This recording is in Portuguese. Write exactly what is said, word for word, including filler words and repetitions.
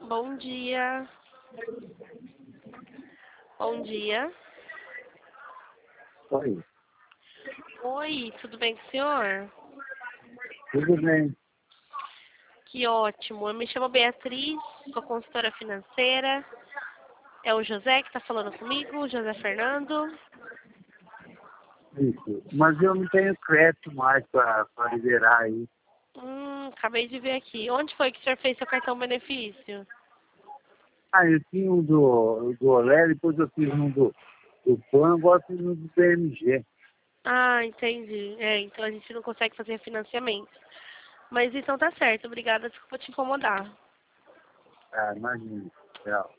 Bom dia. Bom dia. Oi, Oi, tudo bem com o senhor? tudo bem? Que ótimo. Eu me chamo Beatriz, sou consultora financeira. É o José que está falando comigo, o José Fernando. Isso. Mas eu não tenho crédito mais para liberar aí. Hum, acabei de ver aqui. Onde foi que o senhor fez seu cartão benefício? Ah, eu tinha um do, do Olé, depois eu fiz um do, do PAN, agora fiz um do P M G. Ah, entendi. É, então a gente não consegue fazer financiamento. Mas então tá certo. Obrigada, desculpa te incomodar. Ah, imagina. Tchau.